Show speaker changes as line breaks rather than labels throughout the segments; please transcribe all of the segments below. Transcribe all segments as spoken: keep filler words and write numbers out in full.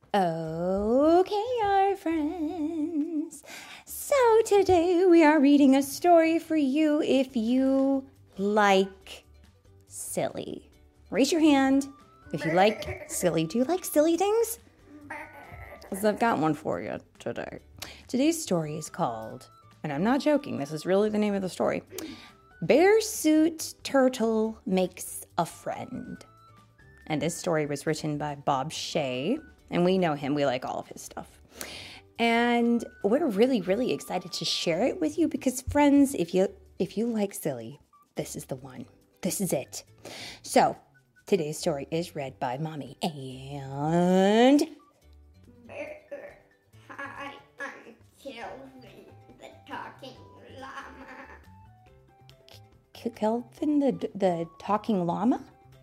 Okay, our friends. So today we are reading a story for you if you like silly. Raise your hand if you like silly. Do you like silly things? Because I've got one for you today. Today's story is called, and I'm not joking, this is really the name of the story, Bear Suit Turtle Makes a Friend. And this story was written by Bob Shea. And we know him. We like all of his stuff. And we're really, really excited to share it with you because, friends, if you if you like silly, this is the one. This is it. So, today's story is read by Mommy. And...
Hi, I'm Kelvin, the talking llama.
Kelvin, the, the talking llama?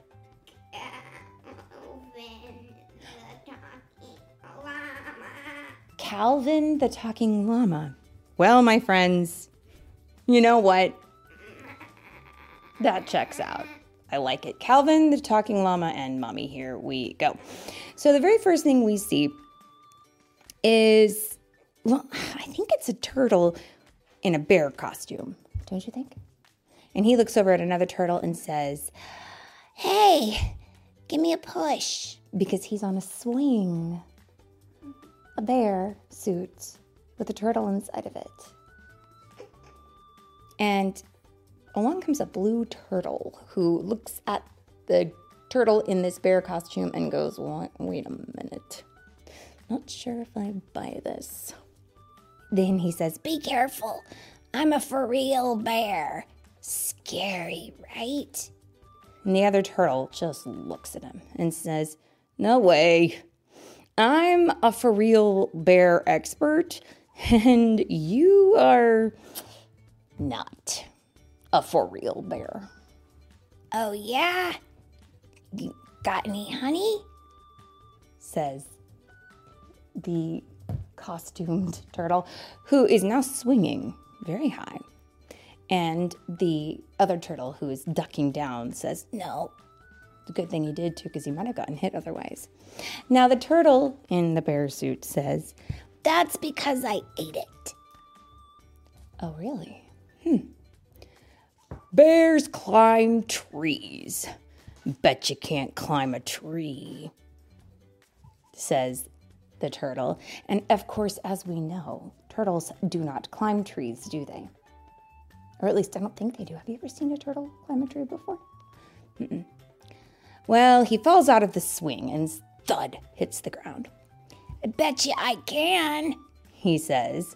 Calvin the talking llama. Well, my friends, you know what? That checks out. I like it. Calvin the talking llama and Mommy, here we go. So the very first thing we see is, well, I think it's a turtle in a bear costume. Don't you think? And he looks over at another turtle and says, "Hey, give me a push," because he's on a swing. A bear suit with a turtle inside of it. And along comes a blue turtle who looks at the turtle in this bear costume and goes, "What? Wait a minute. Not sure if I buy this." Then he says, "Be careful. I'm a for real bear. Scary, right?" And the other turtle just looks at him and says, "No way. I'm a for real bear expert, and you are not a for real bear." "Oh, yeah? You got any honey?" says the costumed turtle, who is now swinging very high. And the other turtle, who is ducking down, says, "No." It's a good thing he did, too, because he might have gotten hit otherwise. Now, the turtle in the bear suit says, "That's because I ate it." "Oh, really? Hmm. Bears climb trees. Bet you can't climb a tree," says the turtle. And, of course, as we know, turtles do not climb trees, do they? Or at least I don't think they do. Have you ever seen a turtle climb a tree before? Mm-mm. Well, he falls out of the swing and thud hits the ground. "I bet you I can," he says.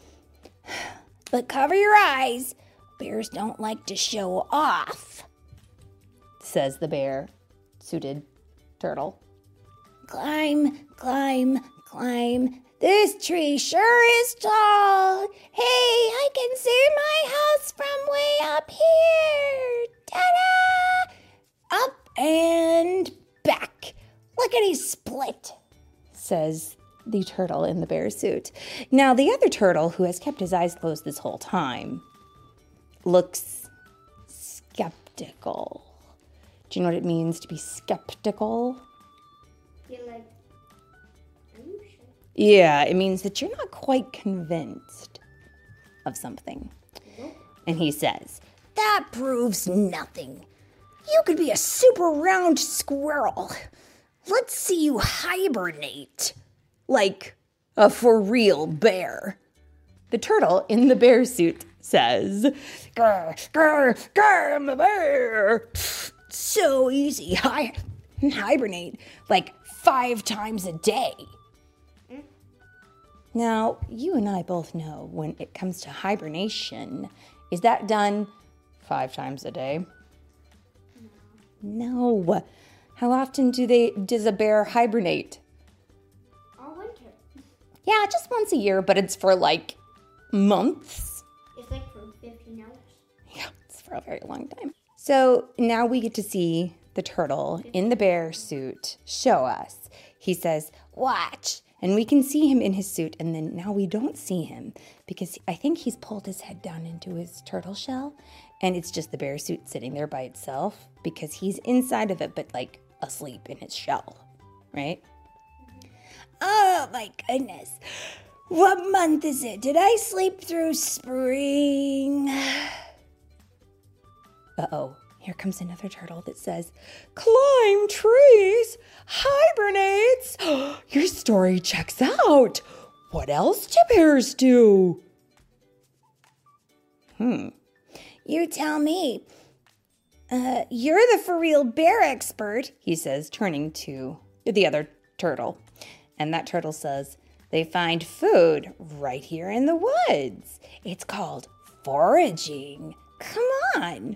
"But cover your eyes. Bears don't like to show off," says the bear-suited turtle. "Climb, climb, climb. This tree sure is tall. Hey, I can see my house from way up here. Ta-da! Up and back. Lickety-split," says the turtle in the bear suit. Now, the other turtle, who has kept his eyes closed this whole time, looks skeptical. Do you know what it means to be skeptical?
You're like, are you sure?
Yeah, it means that you're not quite convinced of something.
Nope.
And he says, "That proves nothing. You could be a super round squirrel. Let's see you hibernate like a for real bear." The turtle in the bear suit says, "Grr, grr, grr, I'm a bear. So easy. I hibernate like five times a day." Mm. Now, you and I both know when it comes to hibernation, is that done five times a day? No. How often do they does a bear hibernate?
All winter.
Yeah, just once a year, but it's for like months.
It's like for fifteen hours.
Yeah, it's for a very long time. So now we get to see the turtle in the bear suit show us. He says, "Watch." And we can see him in his suit, and then now we don't see him because I think he's pulled his head down into his turtle shell, and it's just the bear suit sitting there by itself because he's inside of it, but like asleep in his shell, right? Mm-hmm. Oh, my goodness. What month is it? Did I sleep through spring? Uh-oh. Here comes another turtle that says, climb trees, hibernates. Your story checks out. What else do bears do? Hmm. You tell me. Uh, you're the for real bear expert, he says, turning to the other turtle. And that turtle says, they find food right here in the woods. It's called foraging. Come on.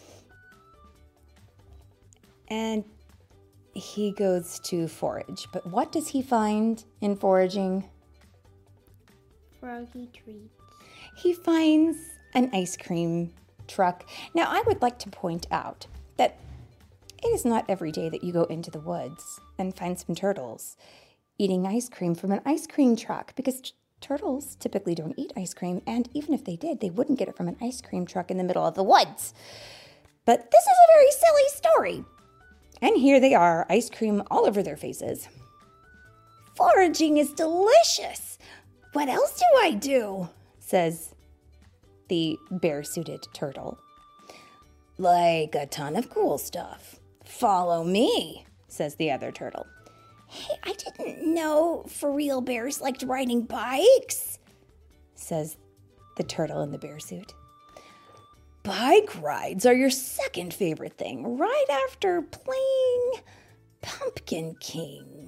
And he goes to forage. But what does he find in foraging?
Froggy treats.
He finds an ice cream truck. Now, I would like to point out that it is not every day that you go into the woods and find some turtles eating ice cream from an ice cream truck, because t- turtles typically don't eat ice cream, and even if they did, they wouldn't get it from an ice cream truck in the middle of the woods. But this is a very silly story. And here they are, ice cream all over their faces. Foraging is delicious. What else do I do? Says the bear-suited turtle. Like a ton of cool stuff. Follow me, says the other turtle. Hey, I didn't know for real bears liked riding bikes, says the turtle in the bear suit. Bike rides are your second favorite thing, right after playing Pumpkin King.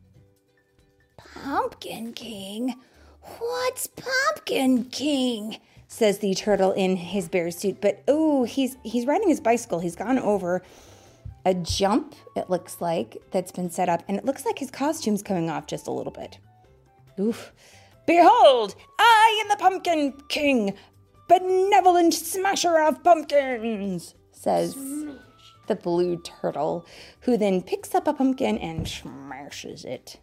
Pumpkin King? What's Pumpkin King? Says the turtle in his bear suit. But oh, he's he's riding his bicycle. He's gone over a jump, it looks like, that's been set up, and it looks like his costume's coming off just a little bit. Oof. Behold, I am the Pumpkin King, benevolent smasher of pumpkins, says Smash. The blue turtle, who then picks up a pumpkin and smashes it.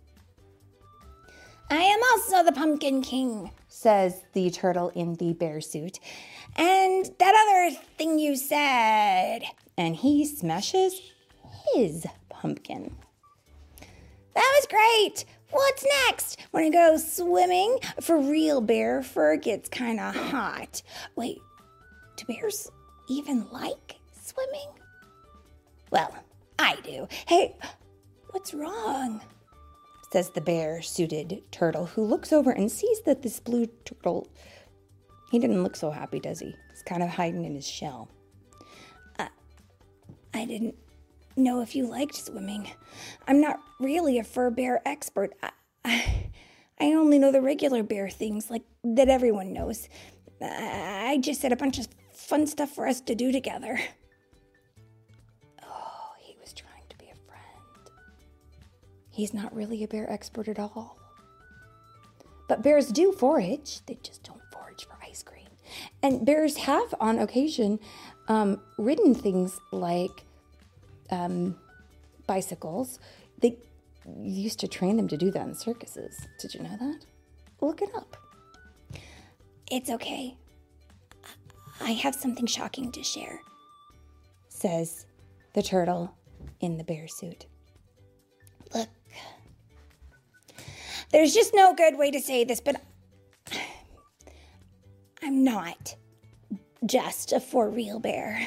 I am also the Pumpkin King, says the turtle in the bear suit. And that other thing you said. And he smashes his pumpkin. That was great. What's next? Want to go swimming? For real, bear fur gets kind of hot. Wait, do bears even like swimming? Well, I do. Hey, what's wrong? Says the bear-suited turtle, who looks over and sees that this blue turtle, he didn't look so happy, does he? He's kind of hiding in his shell. Uh, I didn't know if you liked swimming. I'm not really a fur bear expert. I, I, I only know the regular bear things like that everyone knows. I, I just said a bunch of fun stuff for us to do together. Oh, he was trying to be a friend. He's not really a bear expert at all. But bears do forage. They just don't forage for ice cream. And bears have, on occasion, um, ridden things like um, bicycles. They used to train them to do that in circuses. Did you know that? Look it up. It's okay. I have something shocking to share, says the turtle in the bear suit. Look, there's just no good way to say this, but I'm not just a for real bear.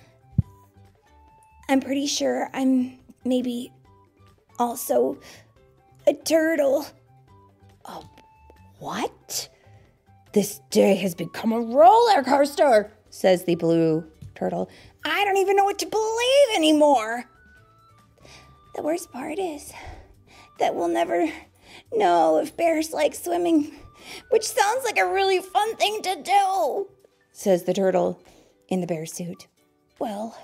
I'm pretty sure I'm maybe also a turtle. Oh, what? This day has become a roller coaster, says the blue turtle. I don't even know what to believe anymore. The worst part is that we'll never know if bears like swimming, which sounds like a really fun thing to do, says the turtle in the bear suit. Well,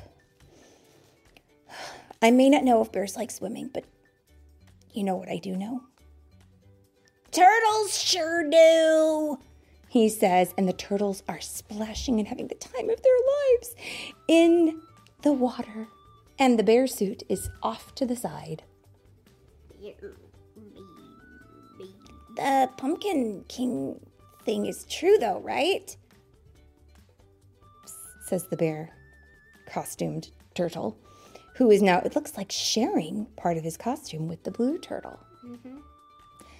I may not know if bears like swimming, but you know what I do know? Turtles sure do, he says, and the turtles are splashing and having the time of their lives in the water. And the bear suit is off to the side. The Pumpkin King thing is true, though, right? Says the bear costumed turtle, who is now, it looks like, sharing part of his costume with the blue turtle. Mm-hmm.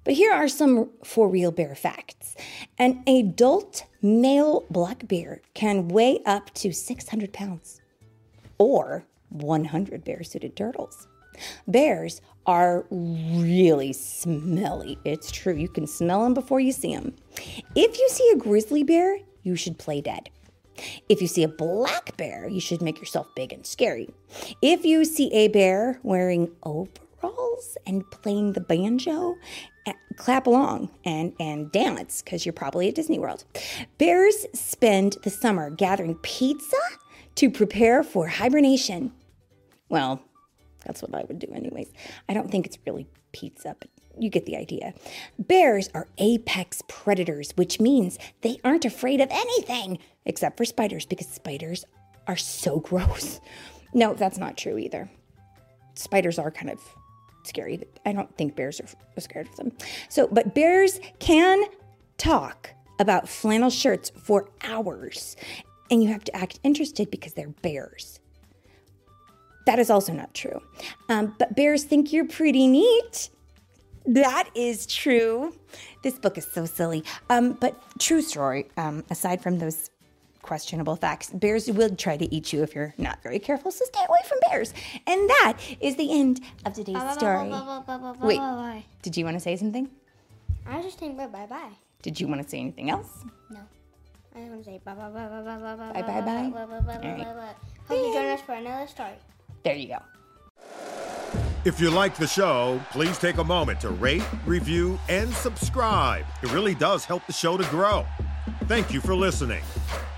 But here are some for real bear facts. An adult male black bear can weigh up to six hundred pounds or one hundred bear-suited turtles. Bears are really smelly. It's true. You can smell them before you see them. If you see a grizzly bear, you should play dead. If you see a black bear, you should make yourself big and scary. If you see a bear wearing overalls and playing the banjo, clap along and, and dance because you're probably at Disney World. Bears spend the summer gathering pizza to prepare for hibernation. Well, that's what I would do anyways. I don't think it's really pizza, but you get the idea. Bears are apex predators, which means they aren't afraid of anything except for spiders because spiders are so gross. No, that's not true either. Spiders are kind of scary, but I don't think bears are scared of them. So, but bears can talk about flannel shirts for hours, and you have to act interested because they're bears. That is also not true. Um, but bears think you're pretty neat. That is true. This book is so silly. Um, but true story, um, aside from those questionable facts, bears will try to eat you if you're not very careful, so stay away from bears. And that is the end of today's story. Wait, did you want to say something?
I was just saying bye-bye-bye.
Did you want to say anything else?
No. I just want to say bye-bye-bye-bye-bye-bye.
Bye-bye-bye.
Bye-bye-bye. Hope you join us for another story.
There you go.
If you like the show, please take a moment to rate, review, and subscribe. It really does help the show to grow. Thank you for listening.